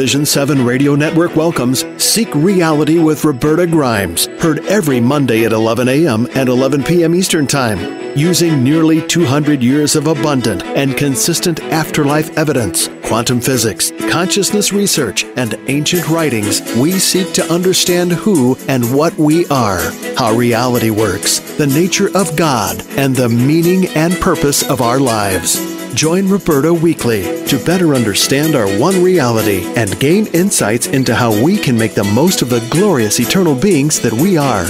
Vision 7 Radio Network welcomes Seek Reality with Roberta Grimes, heard every Monday at 11 a.m. and 11 p.m. Eastern Time. Using nearly 200 years of abundant and consistent afterlife evidence, quantum physics, consciousness research, and ancient writings, we seek to understand who and what we are, how reality works, the nature of God, and the meaning and purpose of our lives. Join Roberta weekly to better understand our one reality and gain insights into how we can make the most of the glorious eternal beings that we are.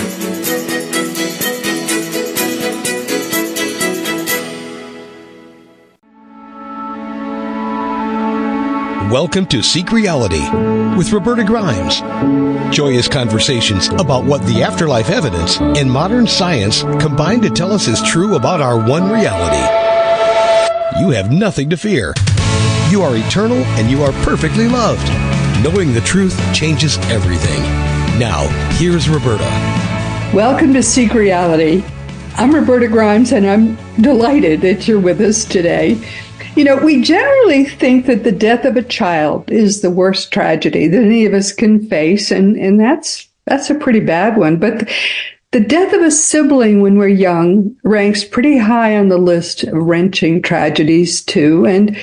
Welcome to Seek Reality with Roberta Grimes. Joyous conversations about what the afterlife evidence and modern science combine to tell us is true about our one reality. You have nothing to fear. You are eternal and you are perfectly loved. Knowing the truth changes everything. Now, here's Roberta. Welcome to Seek Reality. I'm Roberta Grimes, and I'm delighted that you're with us today. You know, we generally think that the death of a child is the worst tragedy that any of us can face, and that's a pretty bad one. But the death of a sibling when we're young ranks pretty high on the list of wrenching tragedies, too. And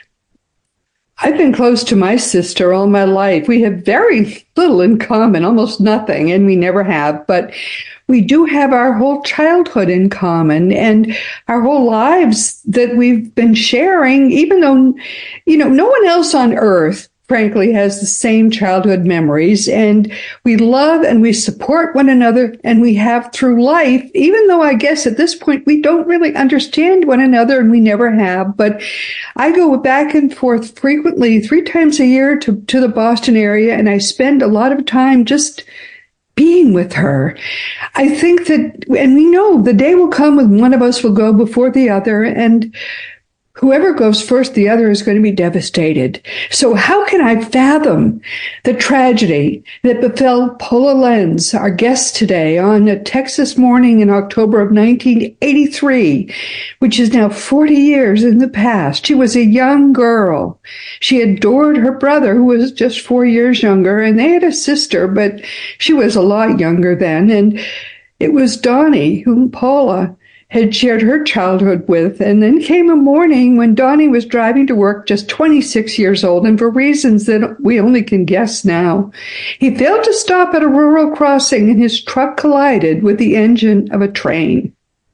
I've been close to my sister all my life. We have very little in common, almost nothing, and we never have. But we do have our whole childhood in common and our whole lives that we've been sharing, even though, you know, no one else on earth, frankly, has the same childhood memories. And we love and we support one another, and we have through life, even though I guess at this point we don't really understand one another, and we never have. But I go back and forth frequently, 3 times a year to the Boston area, and I spend a lot of time just being with her. I think that, and we know the day will come when one of us will go before the other, and whoever goes first, the other is going to be devastated. So how can I fathom the tragedy that befell Paula Lenz, our guest today, on a Texas morning in October of 1983, which is now 40 years in the past? She was a young girl. She adored her brother, who was just 4 years younger, and they had a sister, but she was a lot younger then. And it was Donnie, whom Paula had shared her childhood with. And then came a morning when Donnie was driving to work, just 26 years old, and for reasons that we only can guess now, he failed to stop at a rural crossing, and his truck collided with the engine of a train.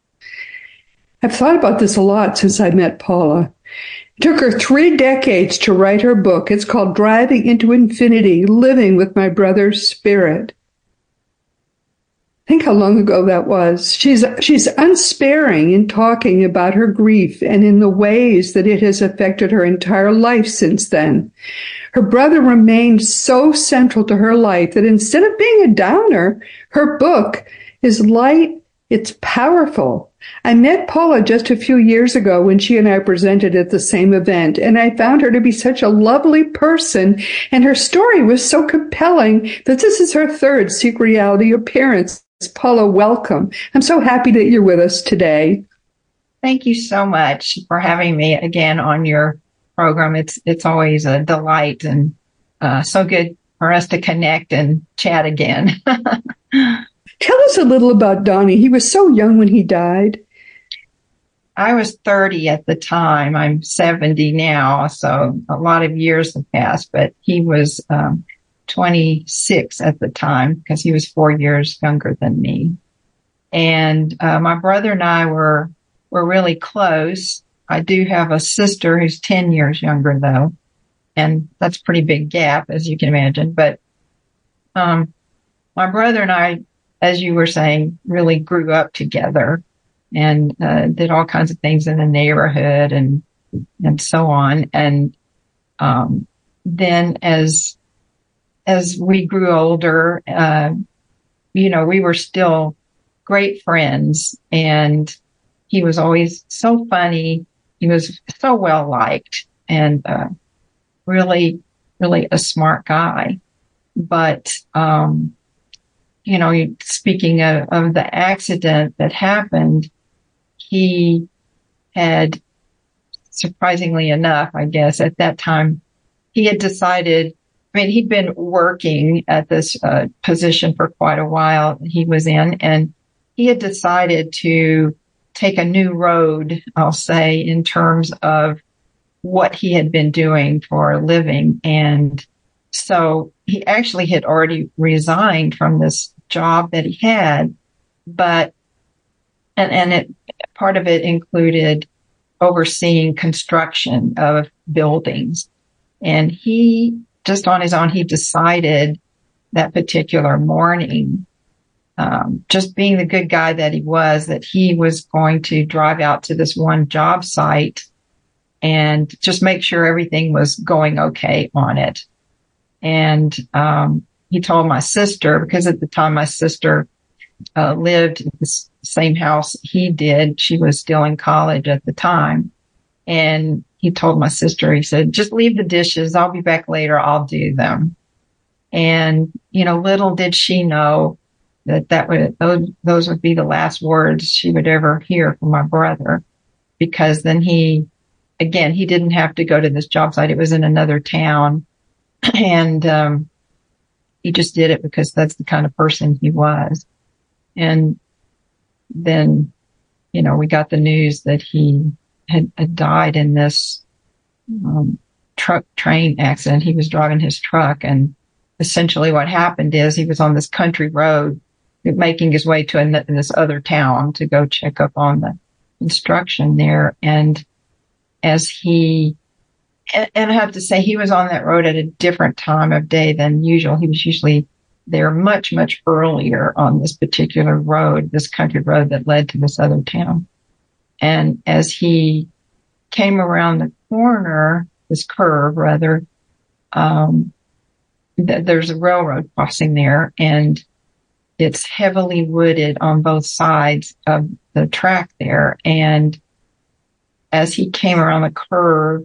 I've thought about this a lot since I met Paula. It took her 3 decades to write her book. It's called Driving into Infinity, Living with My Brother's Spirit. Think how long ago that was. She's unsparing in talking about her grief and in the ways that it has affected her entire life since then. Her brother remained so central to her life that instead of being a downer, her book is light, it's powerful. I met Paula just a few years ago when she and I presented at the same event, and I found her to be such a lovely person, and her story was so compelling that this is her 3rd Seek Reality appearance. Paula, welcome. I'm so happy that you're with us today. Thank you so much for having me again on your program. It's always a delight, and so good for us to connect and chat again. Tell us a little about Donnie. He was so young when he died. I was 30 at the time. I'm 70 now, so a lot of years have passed, but he was 26 at the time because he was 4 years younger than me. And my brother and I were really close. I do have a sister who's 10 years younger, though, and that's a pretty big gap, as you can imagine. But my brother and I, as you were saying, really grew up together and did all kinds of things in the neighborhood and so on. And then as we grew older, we were still great friends, and he was always so funny. He was so well liked and really, really a smart guy. But, speaking of the accident that happened, he had, surprisingly enough, I guess, at that time, he had decided I mean, he'd been working at this position for quite a while he was in, and he had decided to take a new road, I'll say, in terms of what he had been doing for a living. And so he actually had already resigned from this job that he had, but, and it, part of it included overseeing construction of buildings. And he, just on his own, he decided that particular morning, just being the good guy that he was, that he was going to drive out to this one job site and just make sure everything was going okay on it. And he told my sister, because at the time my sister lived in the same house he did. She was still in college at the time. And he told my sister, he said, just leave the dishes. I'll be back later. I'll do them. And, you know, little did she know those would be the last words she would ever hear from my brother, because then he didn't have to go to this job site. It was in another town. And, he just did it because that's the kind of person he was. And then, you know, we got the news that he had died in this train accident. He was driving his truck, and essentially what happened is he was on this country road making his way to this other town to go check up on the construction there. And and I have to say, he was on that road at a different time of day than usual. He was usually there much, much earlier on this particular road, this country road that led to this other town. And as he came around the corner, this curve rather, there's a railroad crossing there, and it's heavily wooded on both sides of the track there. And as he came around the curve,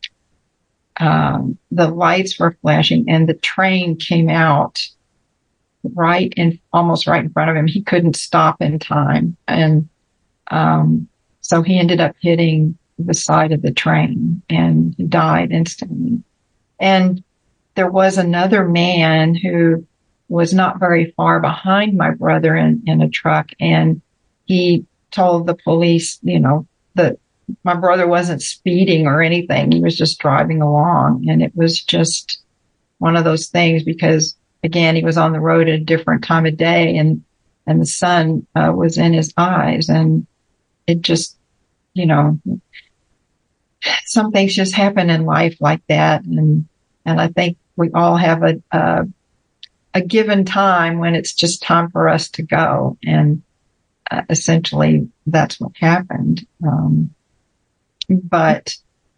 the lights were flashing and the train came out almost right in front of him. He couldn't stop in time. And, so he ended up hitting the side of the train and he died instantly. And there was another man who was not very far behind my brother in a truck. And he told the police, you know, that my brother wasn't speeding or anything. He was just driving along. And it was just one of those things because, again, he was on the road at a different time of day and the sun was in his eyes. And it just, you know, some things just happen in life like that. And I think we all have a given time when it's just time for us to go. And essentially that's what happened. But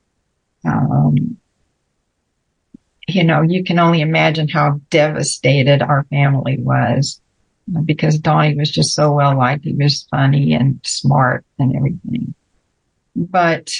you know, you can only imagine how devastated our family was because Donnie was just so well liked. He was funny and smart and everything. But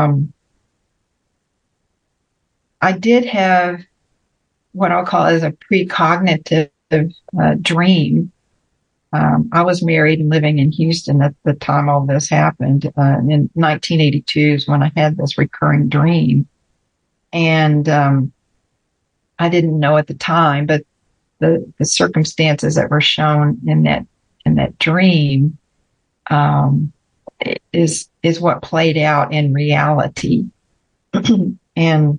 I did have what I'll call as a precognitive dream. I was married and living in Houston at the time all this happened. In 1982 is when I had this recurring dream. And I didn't know at the time, but the circumstances that were shown in that dream is what played out in reality. And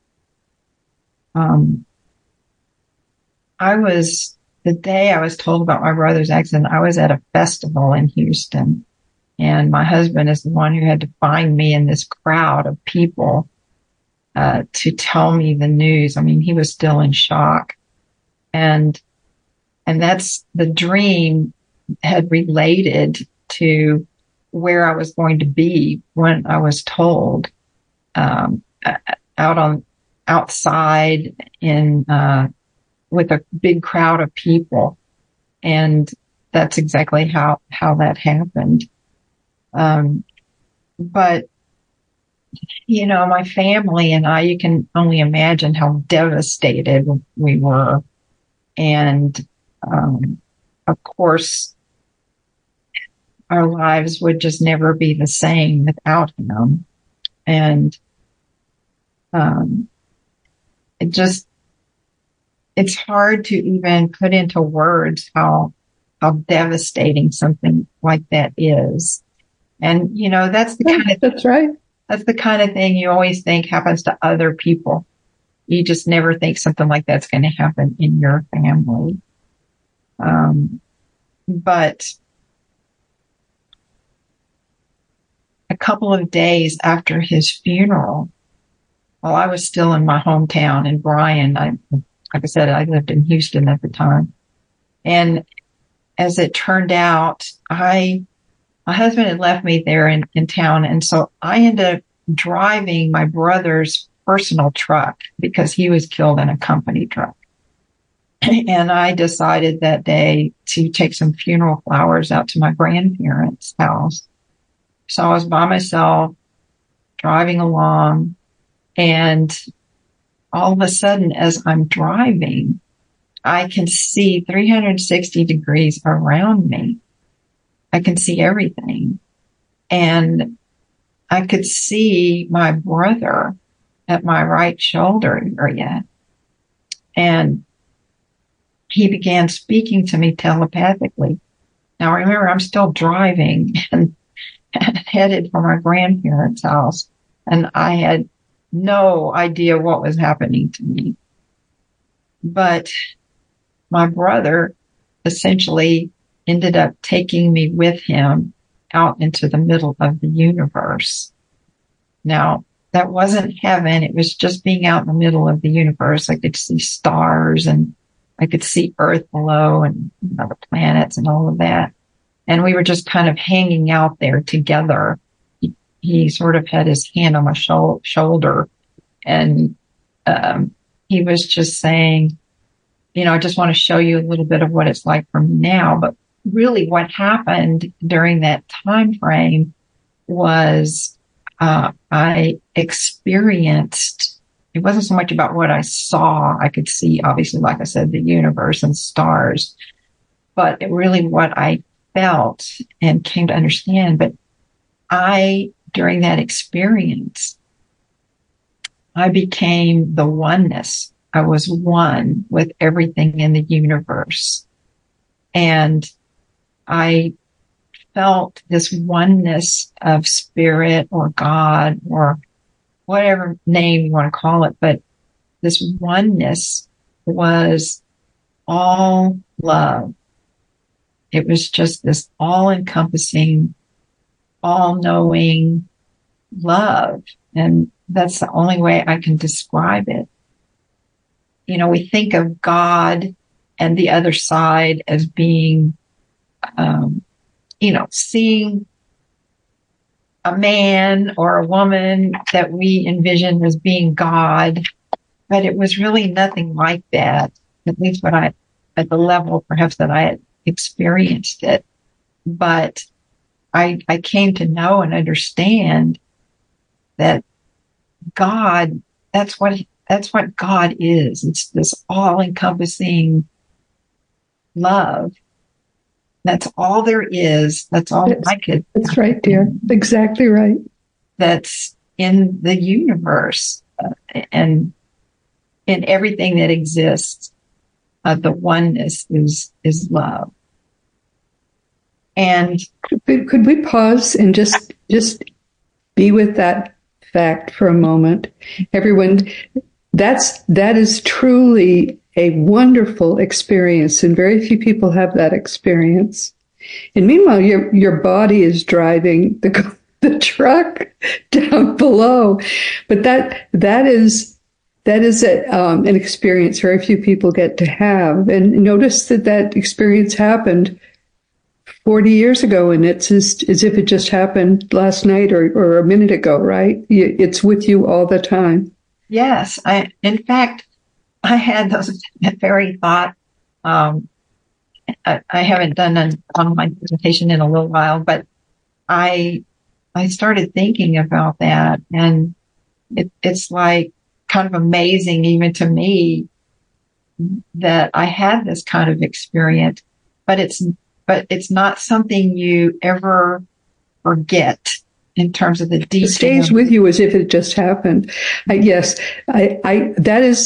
the day I was told about my brother's accident, I was at a festival in Houston, and my husband is the one who had to find me in this crowd of people to tell me the news. I mean, he was still in shock. And that's the dream had related to where I was going to be when I was told, outside in, with a big crowd of people. And that's exactly how that happened. But, you know, my family and I, you can only imagine how devastated we were. And, of course, our lives would just never be the same without him. And, it just, it's hard to even put into words how devastating something like that is. And, that's the kind of, that's right. That's the kind of thing you always think happens to other people. You just never think something like that's going to happen in your family. But a couple of days after his funeral, while I was still in my hometown in Bryan, like I said, I lived in Houston at the time. And as it turned out, my husband had left me there in town. And so I ended up driving my brother's personal truck because he was killed in a company truck. And I decided that day to take some funeral flowers out to my grandparents' house. So I was by myself driving along, and all of a sudden, as I'm driving, I can see 360 degrees around me. I can see everything. And I could see my brother at my right shoulder area. And he began speaking to me telepathically. Now remember, I'm still driving and headed for my grandparents' house. And I had no idea what was happening to me. But my brother essentially ended up taking me with him out into the middle of the universe. Now, that wasn't heaven. It was just being out in the middle of the universe. I could see stars, and I could see Earth below, and the planets and all of that. And we were just kind of hanging out there together. He sort of had his hand on my shoulder, and he was just saying, I just want to show you a little bit of what it's like for me now. But really what happened during that time frame was I experienced, it wasn't so much about what I saw. I could see, obviously, like I said, the universe and stars, but really what I felt and came to understand. But during that experience, I became the oneness. I was one with everything in the universe. And I felt this oneness of spirit or God or whatever name you want to call it. But this oneness was all love. It was just this all-encompassing, all-knowing love. And that's the only way I can describe it. We think of God and the other side as being, seeing a man or a woman that we envision as being God. But it was really nothing like that, at least at the level perhaps that I had experienced it. But I came to know and understand that God, that's what God is. It's this all-encompassing love. That's all there is. That's all I could. That's right, dear. Exactly right. That's in the universe and in everything that exists. The oneness is love. And could we pause and just be with that fact for a moment? Everyone, that is truly a wonderful experience, and very few people have that experience. And meanwhile, your body is driving the truck down below. But that is an experience very few people get to have. And notice that experience happened 40 years ago, and it's as if it just happened last night or a minute ago, right? It's with you all the time. Yes. In fact, I had that very thought. I haven't done an online presentation in a little while, but I started thinking about that, and it's like kind of amazing even to me that I had this kind of experience, but it's not something you ever forget in terms of the details. It stays with you as if it just happened. Yes, that is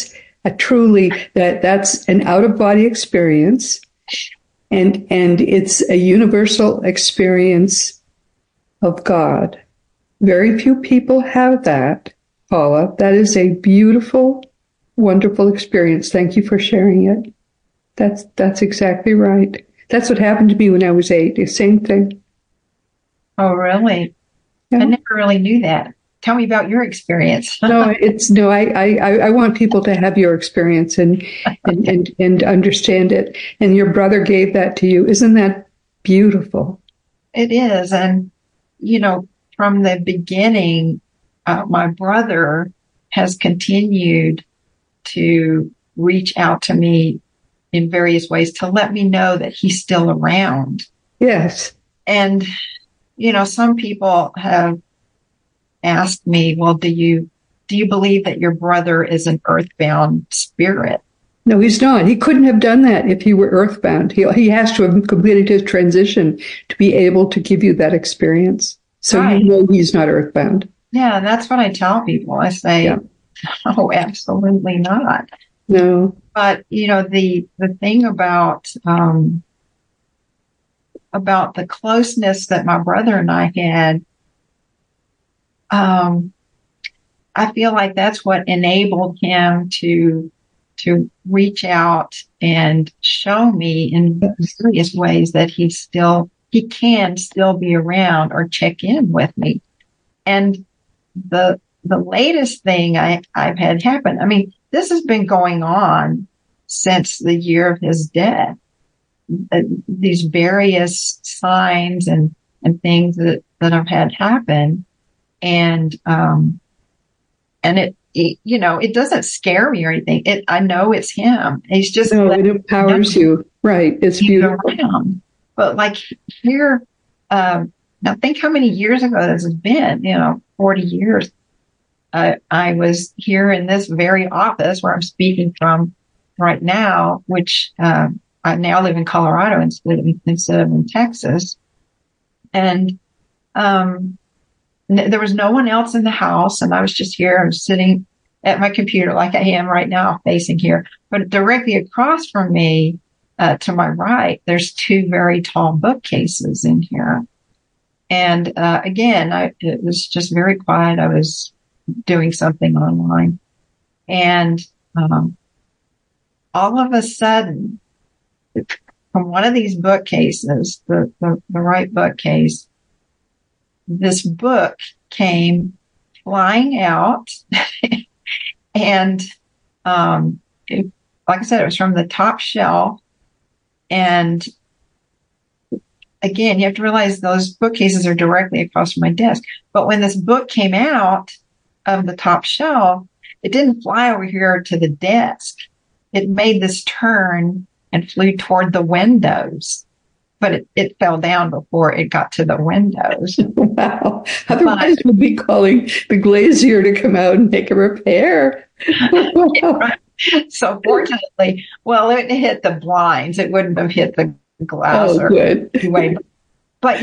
That's an out of body experience, and it's a universal experience of God. Very few people have that, Paula. That is a beautiful, wonderful experience. Thank you for sharing it. That's exactly right. That's what happened to me when I was 8. The same thing. Oh, really? Yeah. I never really knew that. Tell me about your experience. I want people to have your experience and understand it. And your brother gave that to you. Isn't that beautiful? It is. And, from the beginning, my brother has continued to reach out to me in various ways to let me know that he's still around. Yes. And, some people have asked me, well, do you believe that your brother is an earthbound spirit? No, he's not. He couldn't have done that if he were earthbound. He has to have completed his transition to be able to give you that experience. So right. You know he's not earthbound. Yeah, and that's what I tell people. I say, oh, absolutely not. No. But, the thing about the closeness that my brother and I had, I feel like that's what enabled him to reach out and show me in various ways that he can still be around or check in with me. And the latest thing I've had happen, I mean, this has been going on since the year of his death. These various signs and things that have had happen. And it doesn't scare me or anything. I know it's him. He's just, it empowers you. Right. It's beautiful. Around. But like here, now think how many years ago this has been, 40 years. I was here in this very office where I'm speaking from right now, which, I now live in Colorado instead of in Texas. And, there was no one else in the house, and I was just here. I was sitting at my computer like I am right now, facing here. But directly across from me, to my right, there's 2 very tall bookcases in here. And again, it was just very quiet. I was doing something online, and all of a sudden, from one of these bookcases, the right bookcase, this book came flying out and, like I said, it was from the top shelf. And again, you have to realize those bookcases are directly across from my desk. But when this book came out of the top shelf, it didn't fly over here to the desk. It made this turn and flew toward the windows. But it fell down before it got to the windows. Wow. Otherwise, we'll be calling the glazier to come out and make a repair. Right. So fortunately, it hit the blinds. It wouldn't have hit the glass. Oh, good. Anyway. But,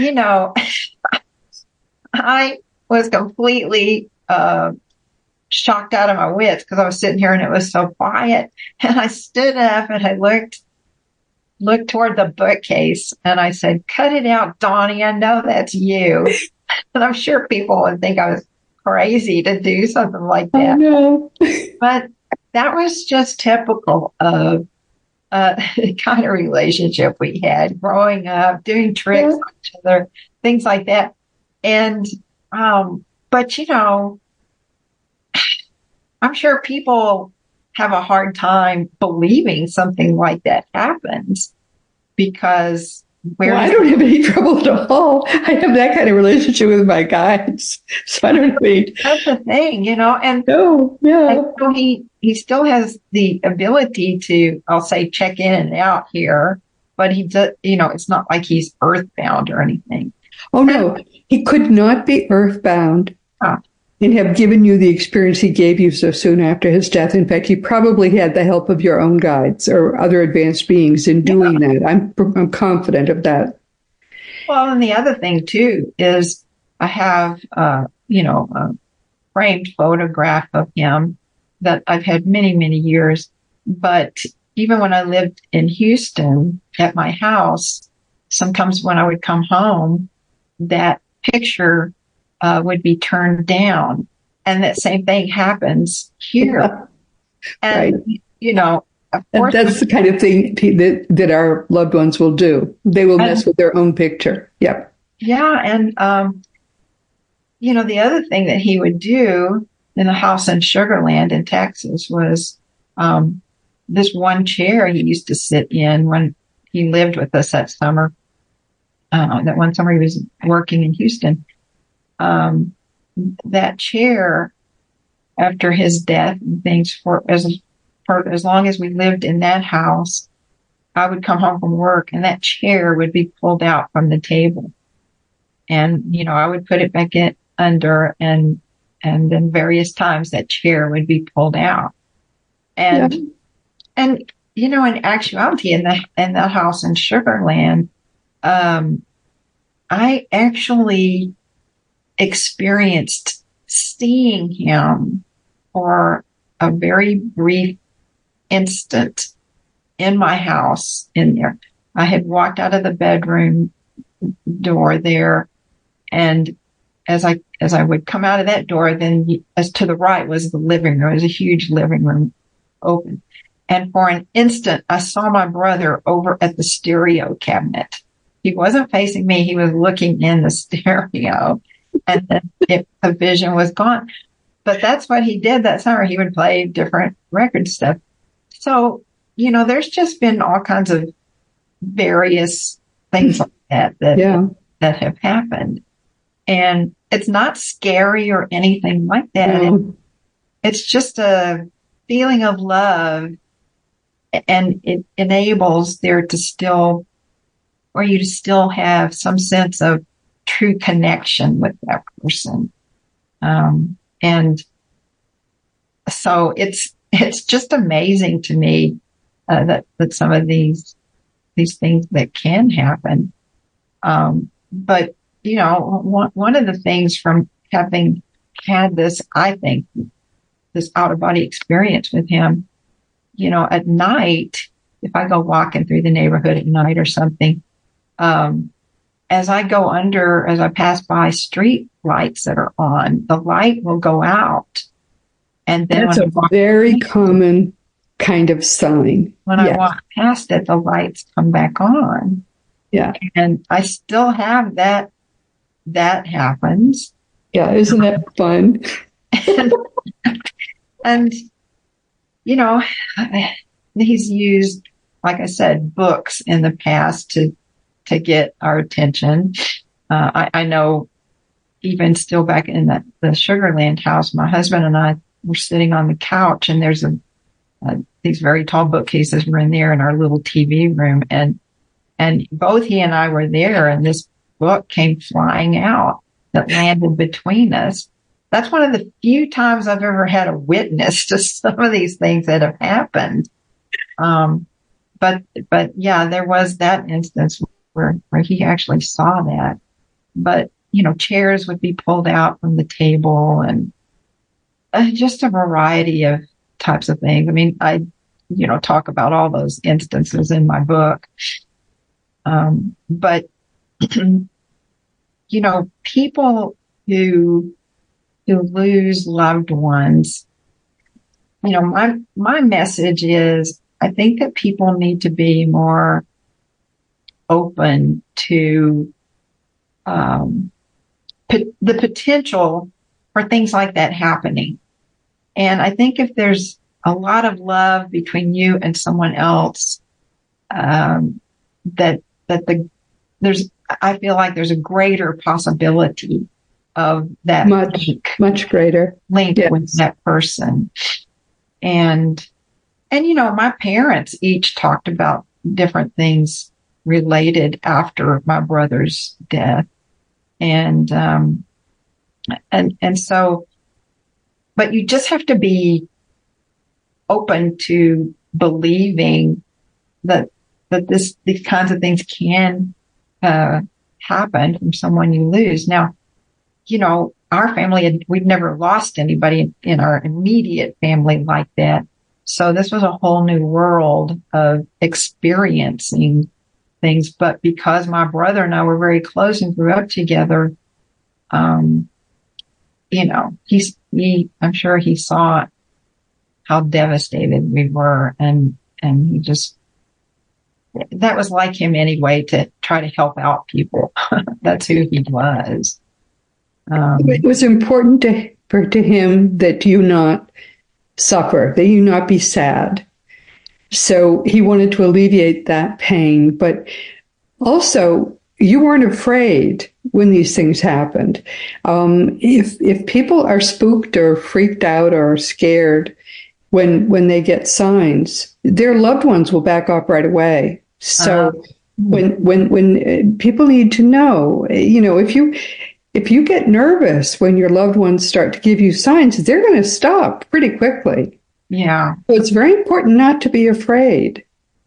I was completely shocked out of my wits because I was sitting here and it was so quiet. And I stood up and I looked toward the bookcase and I said, "Cut it out, Donnie. I know that's you." And I'm sure people would think I was crazy to do something like that. I know. But that was just typical of the kind of relationship we had growing up, doing tricks on each other, things like that. And, but I'm sure people have a hard time believing something like that happens because I don't have any trouble at all. I have that kind of relationship with my guides, so I don't need. That's the thing, and so he still has the ability to, I'll say, check in and out here, but he does, it's not like he's earthbound or anything. Oh no, he could not be earthbound. And have given you the experience he gave you so soon after his death. In fact, he probably had the help of your own guides or other advanced beings in doing that. I'm confident of that. Well, and the other thing too is I have, a framed photograph of him that I've had many, many years. But even when I lived in Houston at my house, sometimes when I would come home, that picture would be turned down. And that same thing happens here. Yeah. And, Right. you know, of And course, that's the kind of thing that our loved ones will do. They will mess with their own picture. Yep. yeah. And, you know, the other thing that he would do in the house in Sugar Land in Texas was this one chair he used to sit in when he lived with us that summer. That one summer he was working in Houston. That chair, after his death and things, for as long as we lived in that house, I would come home from work and that chair would be pulled out from the table. And, you know, I would put it back in under and then various times that chair would be pulled out. And, Yeah. and, you know, in actuality, in the house in Sugar Land, I actually experienced seeing him for a very brief instant in my house in there. I had walked out of the bedroom door there, and as I would come out of that door, then as to the right was the living room. It was a huge living room open. And for an instant, I saw my brother over at the stereo cabinet. He wasn't facing me. He was looking in the stereo, and then the vision was gone. But that's what he did that summer. He would play different record stuff. So, you know, there's just been all kinds of various things like that have happened. And it's not scary or anything like that. No. It's just a feeling of love, and it enables you to still have some sense of true connection with that person. And so it's just amazing to me, that some of these things that can happen. But, you know, one of the things from having had this, I think, this out of body experience with him, you know, at night, if I go walking through the neighborhood at night or something, as I pass by street lights that are on, the light will go out. And then that's a very common kind of sign. When I walk past it, the lights come back on. Yeah. And I still have that happens. Yeah. Isn't that fun? And, you know, he's used, like I said, books in the past to get our attention. I know even still back in the Sugar Land house, my husband and I were sitting on the couch, and there's these very tall bookcases were in there in our little TV room. And both he and I were there, and this book came flying out that landed between us. That's one of the few times I've ever had a witness to some of these things that have happened. But yeah, there was that instance where he actually saw that. But, you know, chairs would be pulled out from the table, and just a variety of types of things. I mean, I, you know, talk about all those instances in my book. But, you know, people who lose loved ones, you know, my message is, I think that people need to be more open to the potential for things like that happening. And I think if there's a lot of love between you and someone else, I feel like there's a greater possibility of that much greater link with that person. And you know, my parents each talked about different things related after my brother's death. And so, but you just have to be open to believing that these kinds of things can happen from someone you lose. Now, you know, our family, we'd never lost anybody in our immediate family like that. So this was a whole new world of experiencing things. But because my brother and I were very close and grew up together, I'm sure he saw how devastated we were, and he just, that was like him anyway, to try to help out people. That's who he was. It was important to him that you not suffer, that you not be sad. So he wanted to alleviate that pain, but also you weren't afraid when these things happened. If people are spooked or freaked out or scared when they get signs, their loved ones will back off right away. So when people need to know, if you get nervous when your loved ones start to give you signs, they're going to stop pretty quickly. Yeah. So it's very important not to be afraid.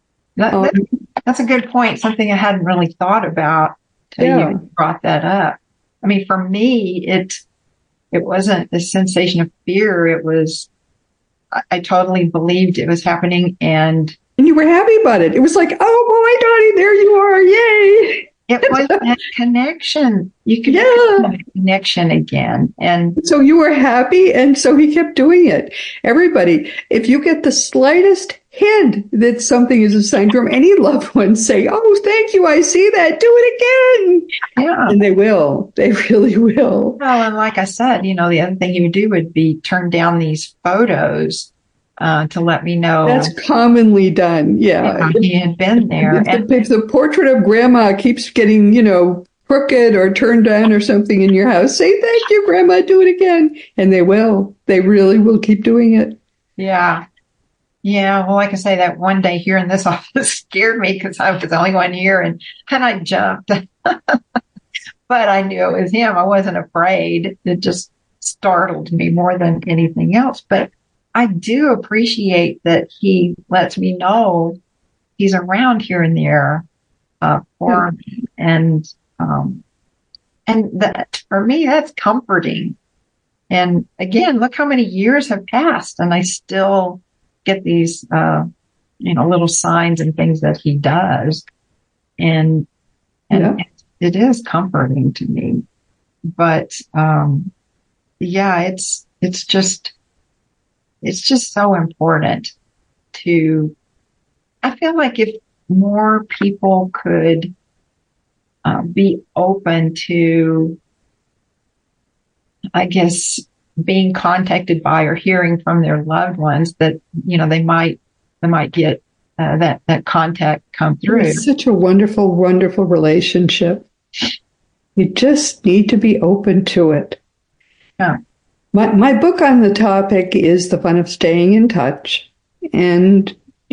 That's a good point. Something I hadn't really thought about till you brought that up. I mean, for me, it wasn't a sensation of fear. It was, I totally believed it was happening, and you were happy about it. It was like, oh boy, Dottie, there you are. Yay. It was that connection. You could make that connection again. And so you were happy, and so he kept doing it. Everybody, if you get the slightest hint that something is a sign from any loved one, say, oh, thank you, I see that. Do it again. Yeah. And they will. They really will. Well, and like I said, the other thing he would do would be turn down these photos to let me know. That's commonly done. Yeah. He had been there. If the portrait of grandma keeps getting, crooked or turned down or something in your house, say, thank you, grandma, do it again. And they will. They really will keep doing it. Yeah. Yeah. Well, like I say, that one day here in this office scared me because I was the only one here, and I jumped. But I knew it was him. I wasn't afraid. It just startled me more than anything else. But I do appreciate that he lets me know he's around here and there for me, and that for me, that's comforting. And again, look how many years have passed, and I still get these little signs and things that he does, and it is comforting to me. But it's just so important to, I feel like if more people could be open to, I guess, being contacted by or hearing from their loved ones, that, they might get that contact come through. It's such a wonderful, wonderful relationship. You just need to be open to it. Yeah. My book on the topic is The Fun of Staying in Touch. And,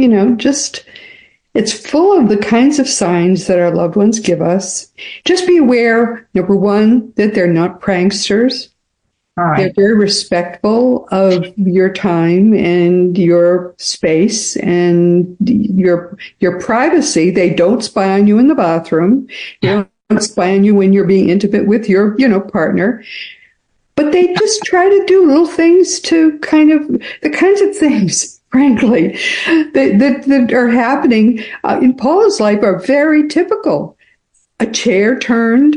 it's full of the kinds of signs that our loved ones give us. Just be aware, number one, that they're not pranksters. All right. They're very respectful of your time and your space and your privacy. They don't spy on you in the bathroom. They don't spy on you when you're being intimate with your, partner. But they just try to do little things to the kinds of things, frankly, that are happening in Paula's life are very typical. A chair turned,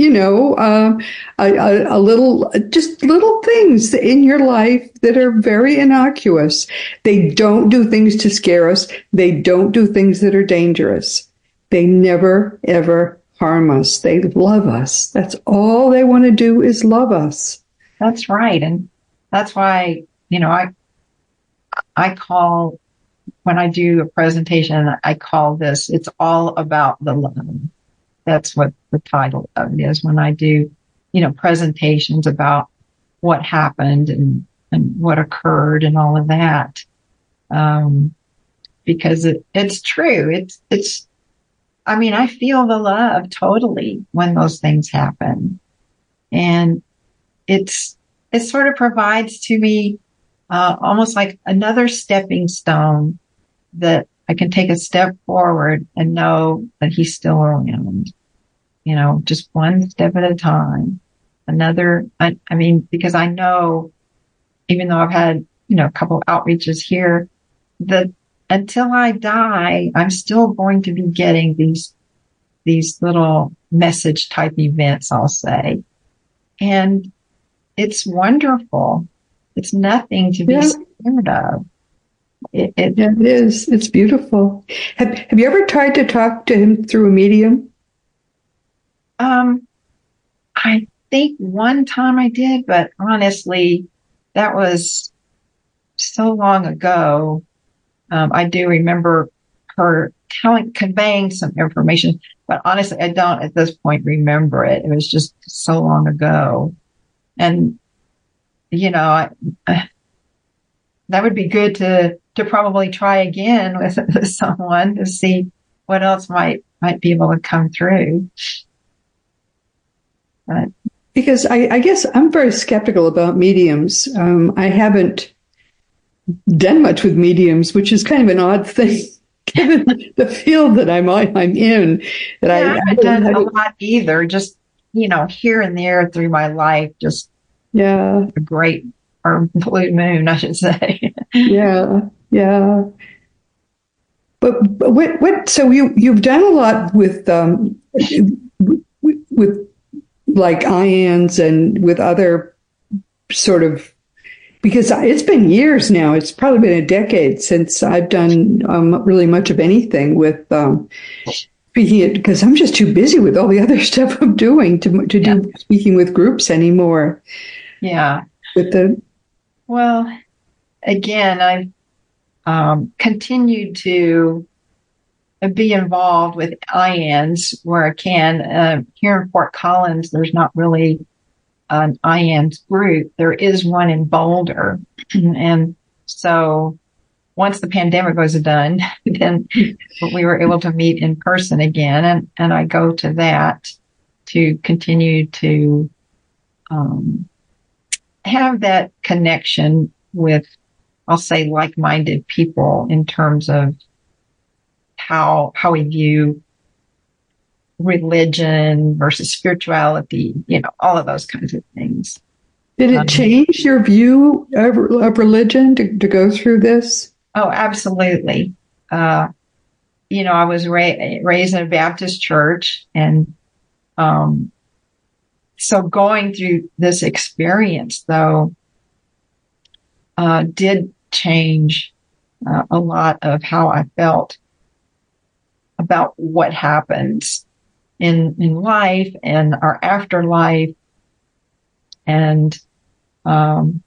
a little, just little things in your life that are very innocuous. They don't do things to scare us. They don't do things that are dangerous. They never, ever harm us. They love us. That's all they want to do is love us. That's right. And that's why, I call, when I do a presentation, I call this, it's all about the love. That's what the title of it is when I do, presentations about what happened and what occurred and all of that. Because it's true. I feel the love totally when those things happen. And it sort of provides to me almost like another stepping stone that I can take a step forward and know that he's still around, just one step at a time. another, I mean, because I know, even though I've had, a couple of outreaches here, that until I die, I'm still going to be getting these little message type events, I'll say. And it's wonderful. It's nothing to be scared of. Yeah, it is. It's beautiful. Have you ever tried to talk to him through a medium? I think one time I did, but honestly, that was so long ago. I do remember her conveying some information, but honestly, I don't at this point remember it. It was just so long ago. And, that would be good to probably try again with someone to see what else might be able to come through. But, because I guess I'm very skeptical about mediums. I haven't done much with mediums, which is kind of an odd thing, given the field that I'm in. That I haven't done a lot either. Just here and there through my life. Just a great or blue moon, I should say. Yeah. But what? So you've done a lot with like IANDS and with other sort of, because it's been years now. It's probably been a decade since I've done really much of anything with speaking it, because I'm just too busy with all the other stuff I'm doing to do speaking with groups anymore. Yeah. Well, again, I've continued to be involved with IANDS where I can. Here in Fort Collins, there's not really an IANDS group. There is one in Boulder. And so once the pandemic was done, then we were able to meet in person again. And I go to that to continue to have that connection with, I'll say, like-minded people in terms of how we view religion versus spirituality, all of those kinds of things. Did it change your view of religion to go through this? Oh, absolutely. I was raised in a Baptist church, and so going through this experience, though, did change a lot of how I felt about what happens in life and our afterlife. And, and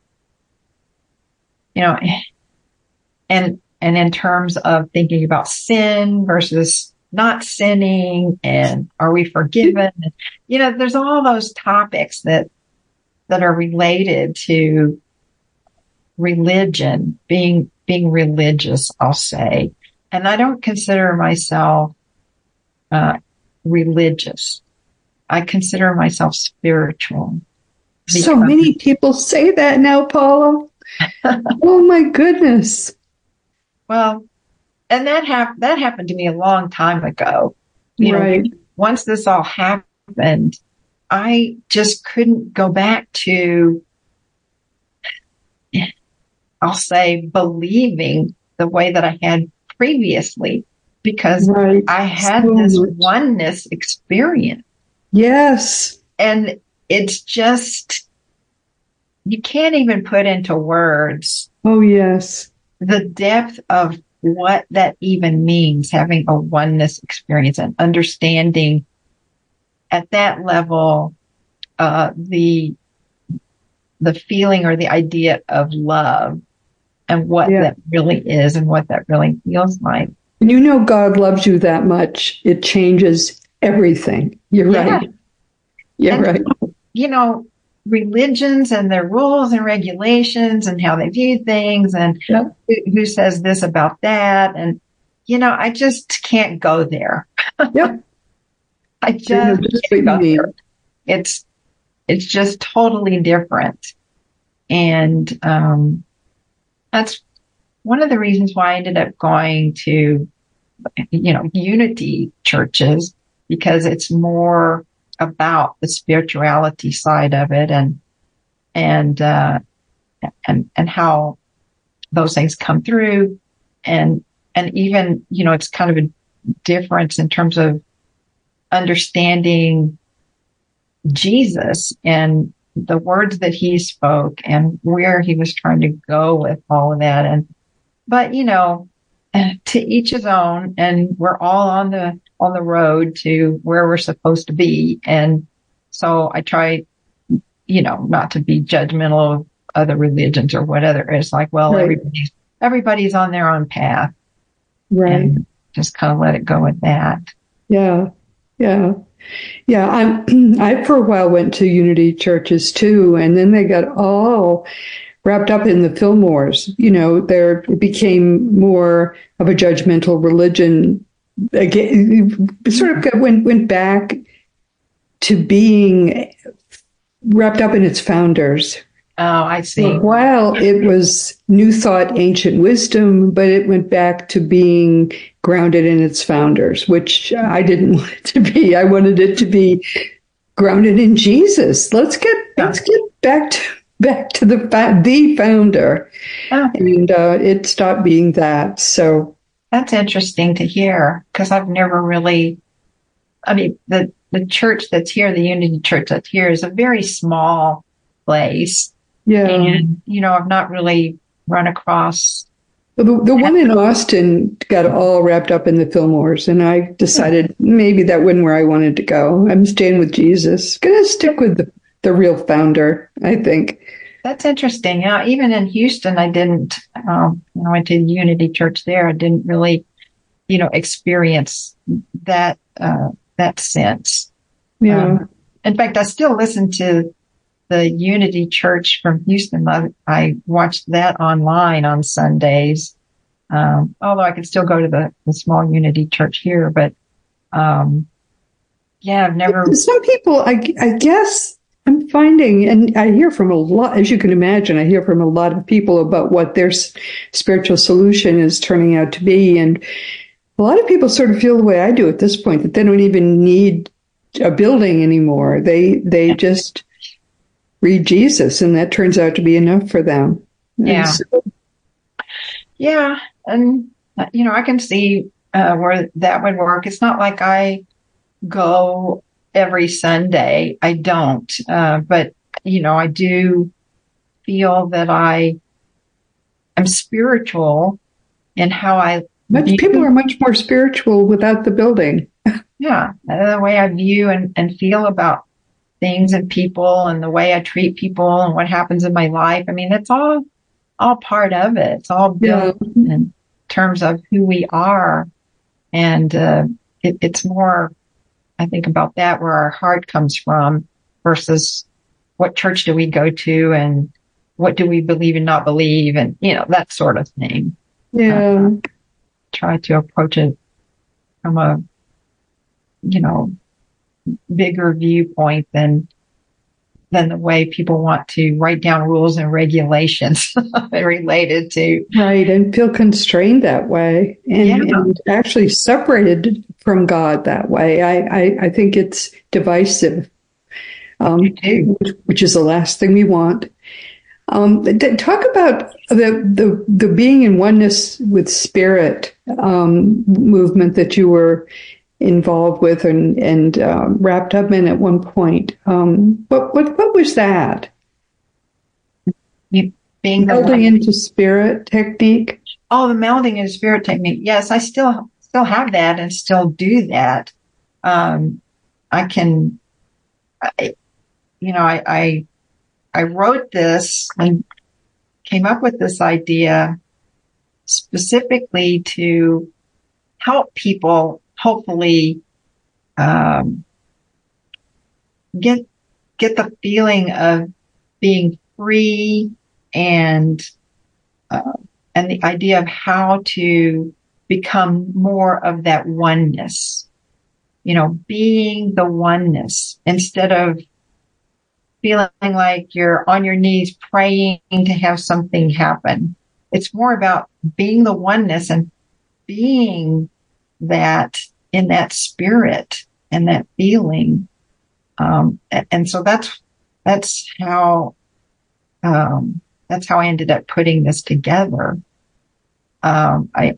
in terms of thinking about sin versus not sinning, and are we forgiven? There's all those topics that are related to religion, being religious, I'll say. And I don't consider myself religious. I consider myself spiritual. So many people say that now, Paula. Oh my goodness. Well, and that happened to me a long time ago. Right. Once this all happened, I just couldn't go back to, I'll say, believing the way that I had previously, because I had this oneness experience. Yes. And it's just, you can't even put into words. Oh, yes. The depth of what that even means, having a oneness experience and understanding at that level, the feeling or the idea of love and what that really is and what that really feels like. And God loves you that much. It changes everything. You're right. Yeah, right. Religions and their rules and regulations and how they view things and who says this about that. And, I just can't go there. Yep. I just can't go there. It's just totally different. And, that's one of the reasons why I ended up going to, unity churches, because it's more about the spirituality side of it and how those things come through. And even, it's kind of a difference in terms of understanding Jesus and the words that he spoke and where he was trying to go with all of that. But to each his own, and we're all on the road to where we're supposed to be. And so I try, not to be judgmental of other religions or whatever. It's like, well, right. everybody's on their own path. Right. And just kind of let it go with that. Yeah. Yeah. Yeah. I for a while went to Unity churches too, and then they got all wrapped up in the Fillmores. It became more of a judgmental religion. Again, it sort of went back to being wrapped up in its founders. Oh, I see. For a while, it was New Thought, Ancient Wisdom, but it went back to being grounded in its founders, which I didn't want it to be. I wanted it to be grounded in Jesus. Let's get back to the founder, and it stopped being that. So that's interesting to hear, because I've never really. I mean, the church that's here, the Unity Church that's here, is a very small place. Yeah. And, I've not really run across. The one in Austin got all wrapped up in the Fillmores, and I decided maybe that wasn't where I wanted to go. I'm staying with Jesus. Going to stick with the real founder, I think. That's interesting. Even in Houston, I didn't, I went to the Unity Church there. I didn't really, experience that sense. Yeah. In fact, I still listen to the Unity Church from Houston. I watched that online on Sundays. Although I could still go to the small Unity Church here, but, I've never. Some people, I guess I'm finding, and I hear from a lot, as you can imagine, I hear from a lot of people about what their spiritual solution is turning out to be. And a lot of people sort of feel the way I do at this point, that they don't even need a building anymore. They just read Jesus, and that turns out to be enough for them. Yeah. And I can see where that would work. It's not like I go every Sunday. I don't. But, I do feel that I am spiritual in how I view. People are much more spiritual without the building. Yeah. The way I view and feel about things and people, and the way I treat people and what happens in my life. I mean, it's all part of it. It's all built in terms of who we are. And it's more, I think, about that, where our heart comes from, versus what church do we go to and what do we believe and not believe, and, that sort of thing. Yeah. Try to approach it from a, bigger viewpoint than the way people want to write down rules and regulations related to. Right. And feel constrained that way, and actually separated from God that way. I think it's divisive, which is the last thing we want. Talk about the being in oneness with spirit movement that you were involved with and wrapped up in at one point. What was that? Being melding into spirit technique. Oh, the melding into spirit technique. Yes, I still have that and still do that. I wrote this and came up with this idea specifically to help people hopefully get the feeling of being free and the idea of how to become more of that oneness, being the oneness, instead of feeling like you're on your knees praying to have something happen. It's more about being the oneness and being that in that spirit and that feeling. And so that's how I ended up putting this together. I've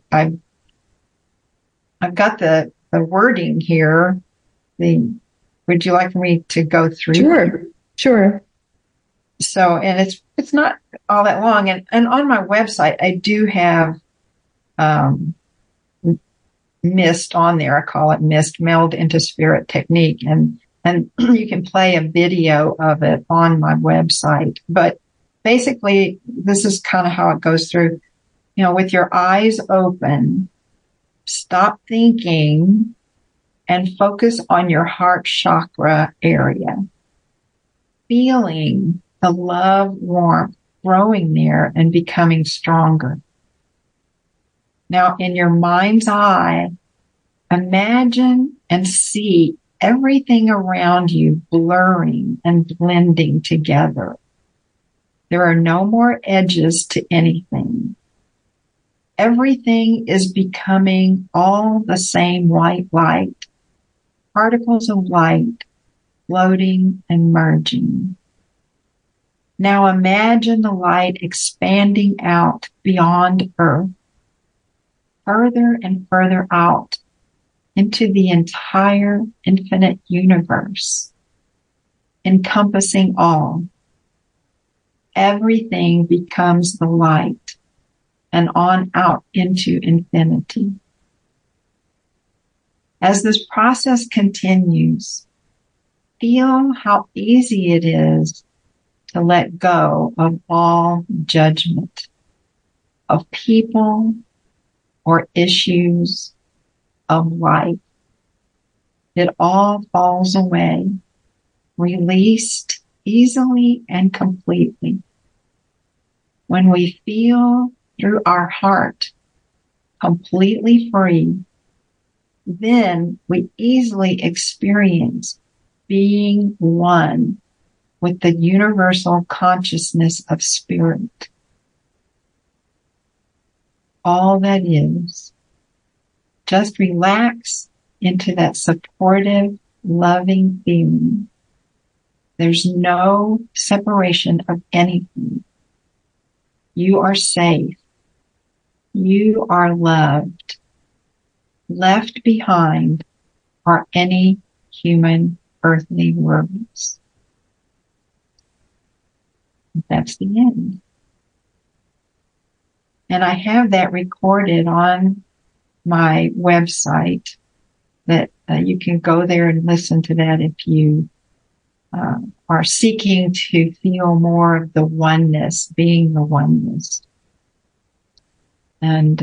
got the wording here. Would you like me to go through? Sure. So, and it's not all that long. And on my website, I do have, MIST on there. I call it MIST, Meld into Spirit Technique. And you can play a video of it on my website. But basically, this is kind of how it goes through. With your eyes open, stop thinking and focus on your heart chakra area. Feeling the love warmth growing there and becoming stronger. Now, in your mind's eye, imagine and see everything around you blurring and blending together. There are no more edges to anything. Everything is becoming all the same white light, particles of light floating and merging. Now imagine the light expanding out beyond Earth, further and further out into the entire infinite universe, encompassing all. Everything becomes the light and on out into infinity. As this process continues, feel how easy it is to let go of all judgment of people or issues of life. It all falls away, released easily and completely. When we feel through our heart completely free, then we easily experience being one with the universal consciousness of spirit. All that is. Just relax into that supportive, loving feeling. There's no separation of anything. You are safe. You are loved. Left behind are any human earthly worries. That's the end. And I have that recorded on my website that you can go there and listen to that if you are seeking to feel more of the oneness, being the oneness. And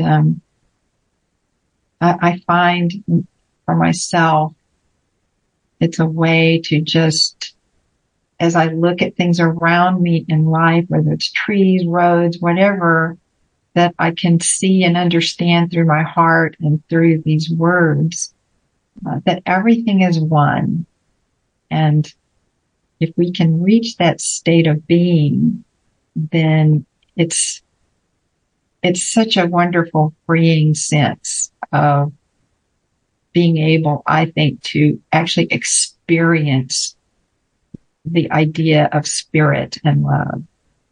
I find for myself, it's a way to just, as I look at things around me in life, whether it's trees, roads, whatever, that I can see and understand through my heart and through these words, that everything is one. And if we can reach that state of being, then it's such a wonderful, freeing sense of being able, I think, to actually experience the idea of spirit and love.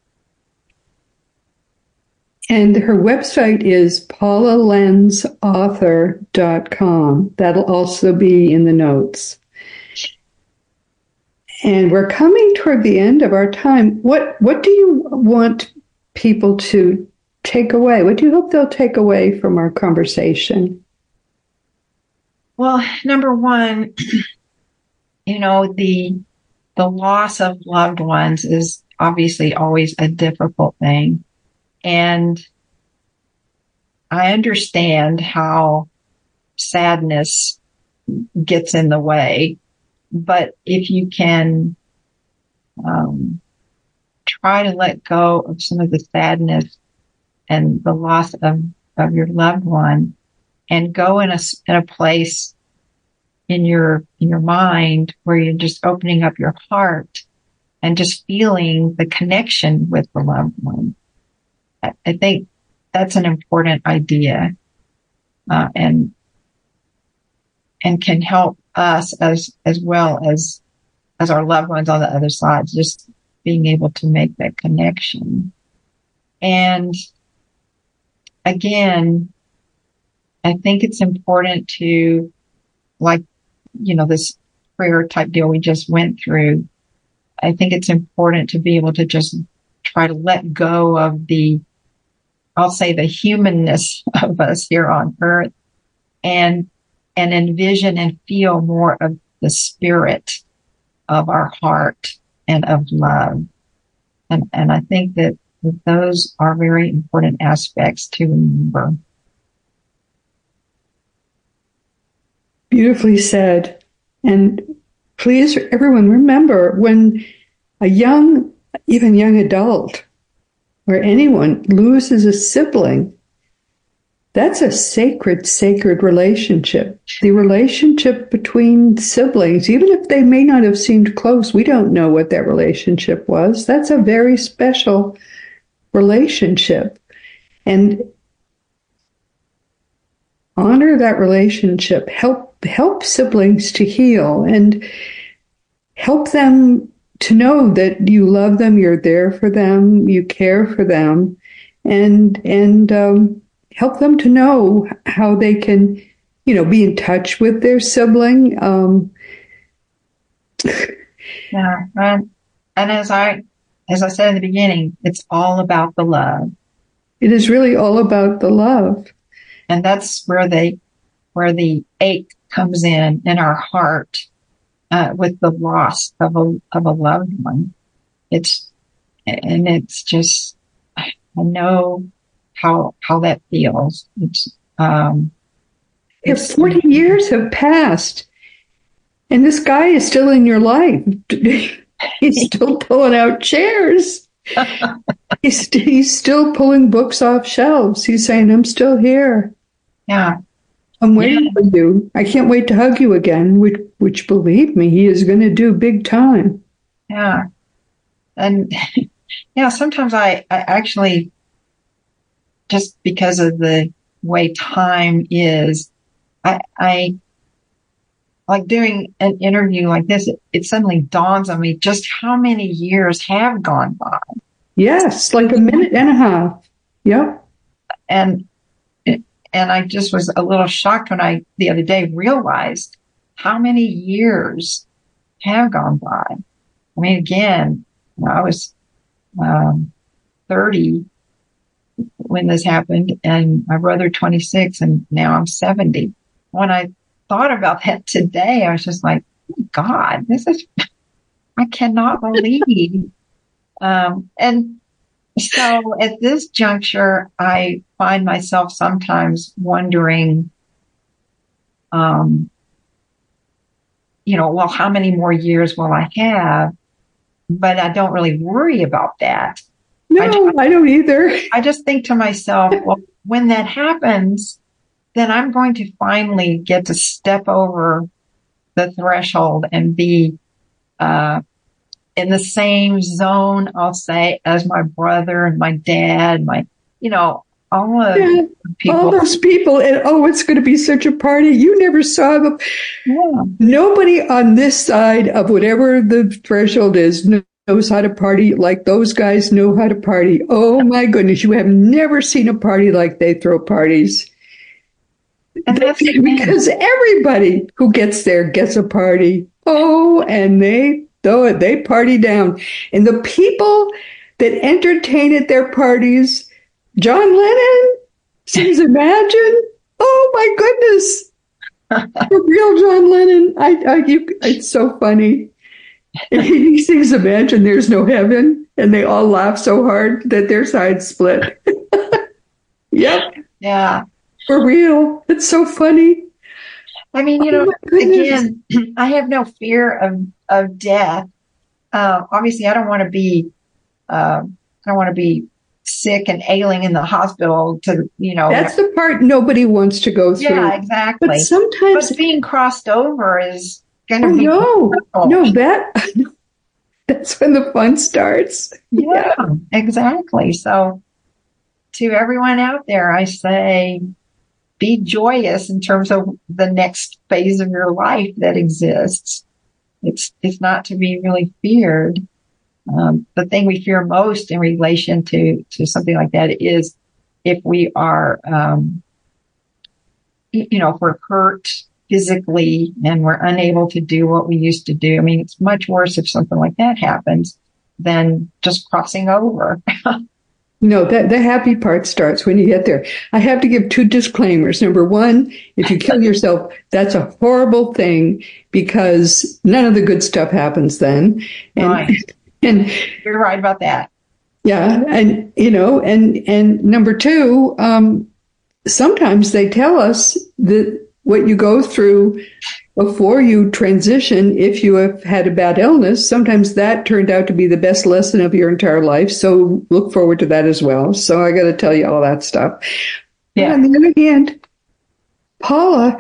And her website is paulalensauthor.com. That'll also be in the notes. And we're coming toward the end of our time. What do you want people to take away? What do you hope they'll take away from our conversation? Well, number one, the loss of loved ones is obviously always a difficult thing. And I understand how sadness gets in the way. But if you can try to let go of some of the sadness and the loss of your loved one, and go in a place in your mind where you're just opening up your heart and just feeling the connection with the loved one, I think that's an important idea, and can help us as well as as our loved ones on the other side, just being able to make that connection. And again, I think it's important to, like, this prayer type deal we just went through. I think it's important to be able to just try to let go of I'll say the humanness of us here on earth, and envision and feel more of the spirit of our heart and of love. And I think that those are very important aspects to remember. Beautifully said. And please, everyone, remember, when a even young adult or anyone loses a sibling, that's a sacred, sacred relationship. The relationship between siblings, even if they may not have seemed close, we don't know what that relationship was. That's a very special relationship. And honor that relationship. Help siblings to heal, and help them to know that you love them, you're there for them, you care for them, and help them to know how they can, be in touch with their sibling. Yeah, and as I said in the beginning, it's all about the love. It is really all about the love, and that's where the ache comes in our heart with the loss of a loved one. It's just, I know how that feels. It's 40 years have passed, and this guy is still in your life. He's still pulling out chairs. He's still pulling books off shelves. He's saying, "I'm still here. Yeah, I'm waiting for you. I can't wait to hug you again," which believe me, he is going to do big time. Yeah. And sometimes I actually, just because of the way time is, I like doing an interview like this. It suddenly dawns on me just how many years have gone by. Yes, like a minute and a half. Yep. And I just was a little shocked when I, the other day, realized how many years have gone by. I mean, again, I was 30 when this happened, and my brother 26, and now I'm 70. When I thought about that today, I was just like, oh God, I cannot believe. And so at this juncture, I find myself sometimes wondering, well, how many more years will I have? But I don't really worry about that. No, I don't either. I just think to myself, well, when that happens, then I'm going to finally get to step over the threshold and be in the same zone, I'll say, as my brother and my dad, all of people. All those people, and it's going to be such a party. You never saw them. Yeah. Nobody on this side of whatever the threshold is knows how to party like those guys know how to party. Oh my goodness, you have never seen a party like they throw parties. And that's because everybody who gets there gets a party. Oh, and they throw it, they party down. And the people that entertain at their parties, John Lennon sings Imagine. Oh my goodness. The real John Lennon. It's so funny. He sings Imagine There's No Heaven, and they all laugh so hard that their sides split. Yep. Yeah. For real. It's so funny. I mean, again, I have no fear of death. Obviously, I don't want to be sick and ailing in the hospital That's the part nobody wants to go through. Yeah, exactly. But sometimes being crossed over is going to be that's when the fun starts. Yeah, exactly. So to everyone out there, I say, be joyous in terms of the next phase of your life that exists. it's not to be really feared. The thing we fear most in relation to something like that is if we are, if we're hurt physically and we're unable to do what we used to do. I mean, it's much worse if something like that happens than just crossing over. No, the happy part starts when you get there. I have to give 2 disclaimers. Number 1, if you kill yourself, that's a horrible thing because none of the good stuff happens then. Right. And you're right about that. Yeah. And, and number 2, sometimes they tell us that what you go through before you transition, if you have had a bad illness, sometimes that turned out to be the best lesson of your entire life. So look forward to that as well. So I got to tell you all that stuff. Yeah. But on the other hand, Paula,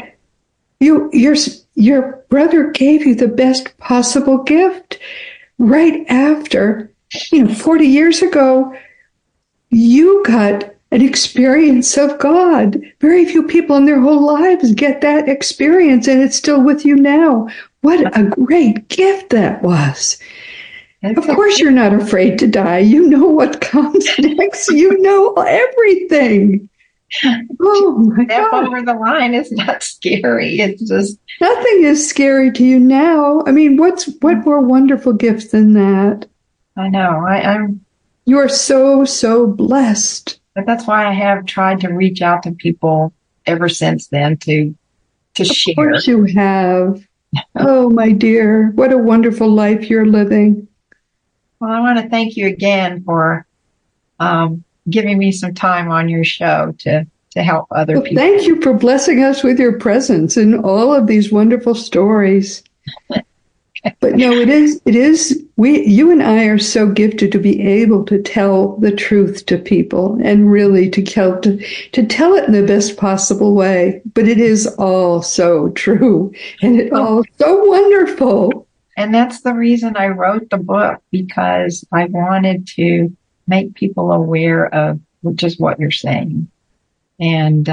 your brother gave you the best possible gift right after, 40 years ago, you got an experience of God. Very few people in their whole lives get that experience, and it's still with you now. What a great gift that was. Of course, you're not afraid to die. You know what comes next. You know everything. Oh, my God. Step over the line is not scary. It's just... Nothing is scary to you now. I mean, what more wonderful gift than that? I know. You are so, so blessed. But that's why I have tried to reach out to people ever since then to share. Of course you have. Oh, my dear, what a wonderful life you're living. Well, I want to thank you again for giving me some time on your show to help other people. Thank you for blessing us with your presence and all of these wonderful stories. But no, it is, you and I are so gifted to be able to tell the truth to people and really to tell it in the best possible way. But it is all so true and it's all so wonderful. And that's the reason I wrote the book, because I wanted to make people aware of just what you're saying. And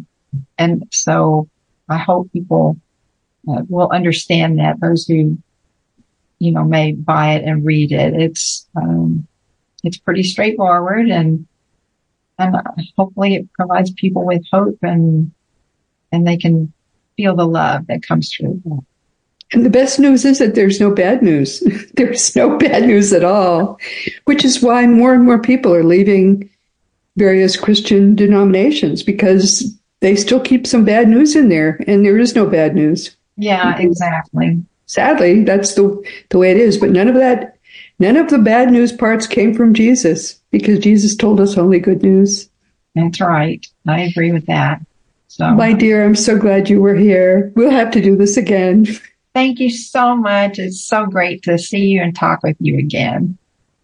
so I hope people will understand that, those who may buy it and read it. It's pretty straightforward, and hopefully it provides people with hope, and they can feel the love that comes through. And the best news is that there's no bad news. There's no bad news at all, which is why more and more people are leaving various Christian denominations, because they still keep some bad news in there, and there is no bad news. Yeah, exactly. Sadly, that's the way it is. But none of the bad news parts came from Jesus, because Jesus told us only good news. That's right. I agree with that. So, my dear, I'm so glad you were here. We'll have to do this again. Thank you so much. It's so great to see you and talk with you again.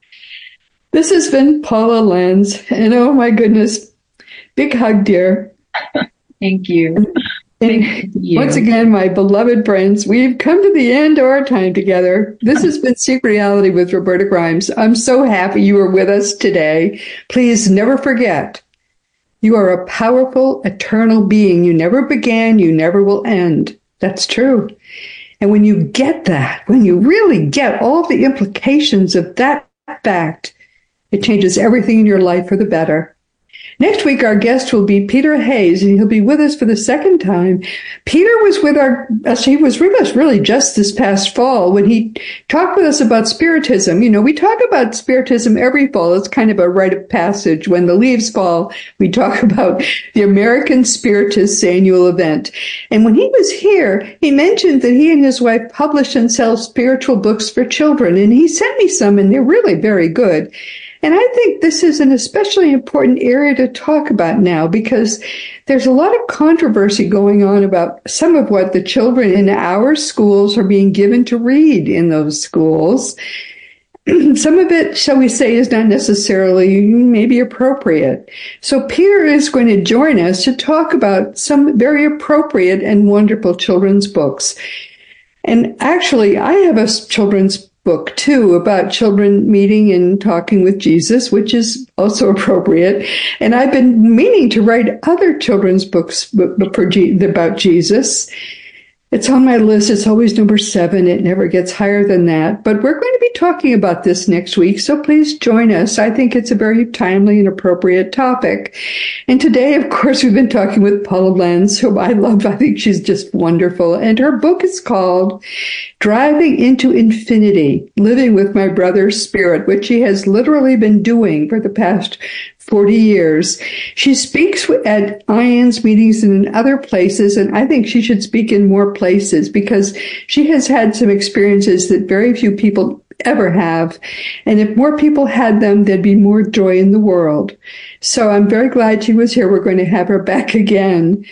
This has been Paula Lenz, and oh my goodness, big hug, dear. Thank you. And once again, my beloved friends, we've come to the end of our time together. This has been Seek Reality with Roberta Grimes. I'm so happy you were with us today. Please never forget, you are a powerful, eternal being. You never began, you never will end. That's true. And when you get that, when you really get all the implications of that fact, it changes everything in your life for the better. Next week, our guest will be Peter Hayes, and he'll be with us for the second time. Peter was with us really just this past fall when he talked with us about Spiritism. We talk about Spiritism every fall. It's kind of a rite of passage. When the leaves fall, we talk about the American Spiritists annual event. And when he was here, he mentioned that he and his wife publish and sell spiritual books for children. And he sent me some, and they're really very good. And I think this is an especially important area to talk about now, because there's a lot of controversy going on about some of what the children in our schools are being given to read in those schools. Some of it, shall we say, is not necessarily maybe appropriate. So Peter is going to join us to talk about some very appropriate and wonderful children's books. And actually, I have a children's book too about children meeting and talking with Jesus, which is also appropriate. And I've been meaning to write other children's books about Jesus. It's on my list. It's always number 7. It never gets higher than that. But we're going to be talking about this next week, so please join us. I think it's a very timely and appropriate topic. And today, of course, we've been talking with Paula Lenz, who I love. I think she's just wonderful. And her book is called Driving into Infinity, Living with My Brother's Spirit, which she has literally been doing for the past 40 years. She speaks at IANDS meetings and in other places, and I think she should speak in more places because she has had some experiences that very few people ever have. And if more people had them, there'd be more joy in the world. So I'm very glad she was here. We're going to have her back again.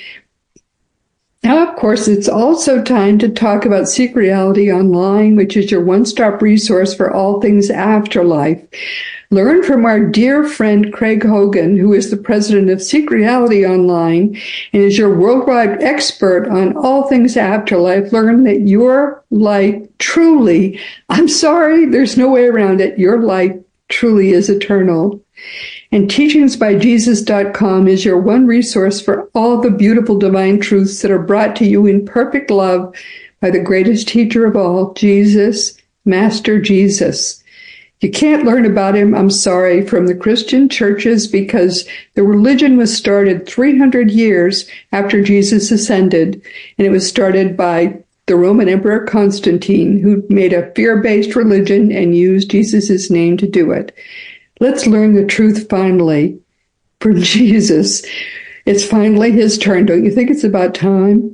Now, of course, it's also time to talk about Seek Reality Online, which is your one-stop resource for all things afterlife. Learn from our dear friend Craig Hogan, who is the president of Seek Reality Online and is your worldwide expert on all things afterlife. Learn that your life truly, I'm sorry, there's no way around it, your life truly is eternal. And teachingsbyjesus.com is your one resource for all the beautiful divine truths that are brought to you in perfect love by the greatest teacher of all, Jesus, Master Jesus. You can't learn about him, I'm sorry, from the Christian churches because the religion was started 300 years after Jesus ascended, and it was started by the Roman Emperor Constantine, who made a fear-based religion and used Jesus' name to do it. Let's learn the truth finally from Jesus. It's finally his turn. Don't you think it's about time?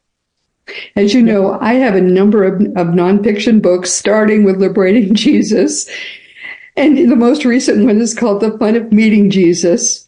As you know, I have a number of nonfiction books, starting with Liberating Jesus. And the most recent one is called The Fun of Meeting Jesus.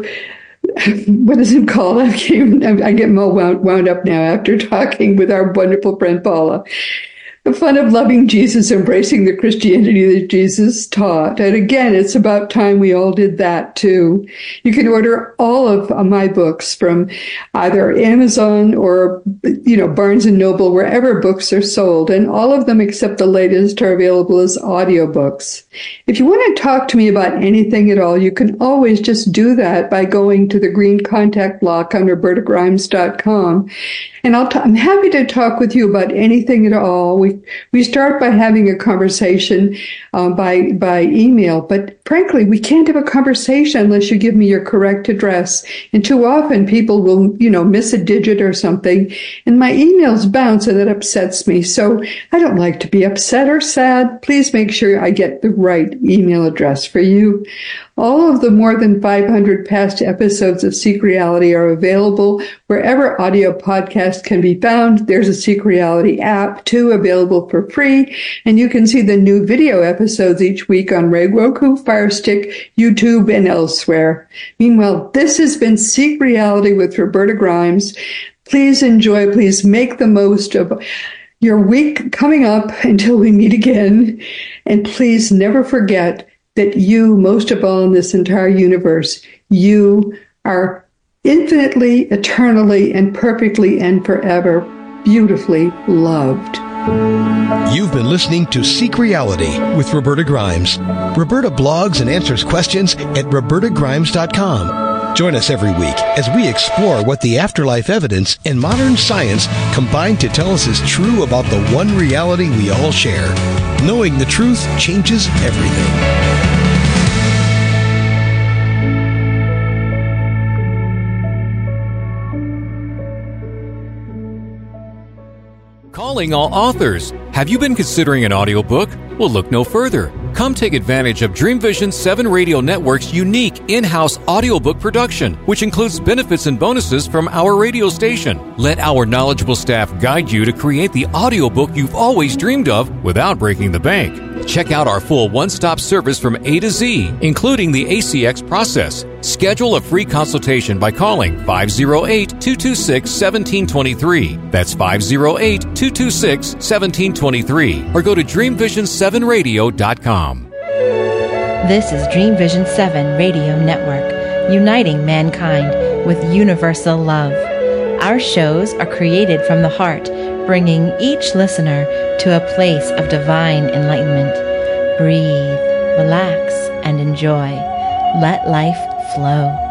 What is it called? I get all wound up now after talking with our wonderful friend Paula. The Fun of Loving Jesus, Embracing the Christianity that Jesus taught. And again, it's about time we all did that too. You can order all of my books from either Amazon or, Barnes & Noble, wherever books are sold. And all of them except the latest are available as audiobooks. If you want to talk to me about anything at all, you can always just do that by going to the green contact block on RobertaGrimes.com. And I'm happy to talk with you about anything at all. We start by having a conversation by email, but frankly, we can't have a conversation unless you give me your correct address. And too often people will, miss a digit or something, and my emails bounce, and that upsets me. So I don't like to be upset or sad. Please make sure I get the right email address for you. All of the more than 500 past episodes of Seek Reality are available wherever audio podcasts can be found. There's a Seek Reality app, too, available for free. And you can see the new video episodes each week on Roku, Fire Stick, YouTube, and elsewhere. Meanwhile, this has been Seek Reality with Roberta Grimes. Please enjoy, please make the most of your week coming up until we meet again. And please never forget that you, most of all in this entire universe, you are infinitely, eternally, and perfectly and forever beautifully loved. You've been listening to Seek Reality with Roberta Grimes. Roberta blogs and answers questions at RobertaGrimes.com. Join us every week as we explore what the afterlife evidence and modern science combine to tell us is true about the one reality we all share. Knowing the truth changes everything. Calling all authors. Have you been considering an audiobook? Well, look no further. Come take advantage of Dream Vision 7 Radio Network's unique in-house audiobook production, which includes benefits and bonuses from our radio station. Let our knowledgeable staff guide you to create the audiobook you've always dreamed of without breaking the bank. Check out our full one-stop service from A to Z, including the ACX process. Schedule a free consultation by calling 508-226-1723. That's 508-226-1723. Or go to DreamVision7Radio.com. This is Dream Vision 7 Radio Network, uniting mankind with universal love. Our shows are created from the heart, bringing each listener to a place of divine enlightenment. Breathe, relax, and enjoy. Let life flow.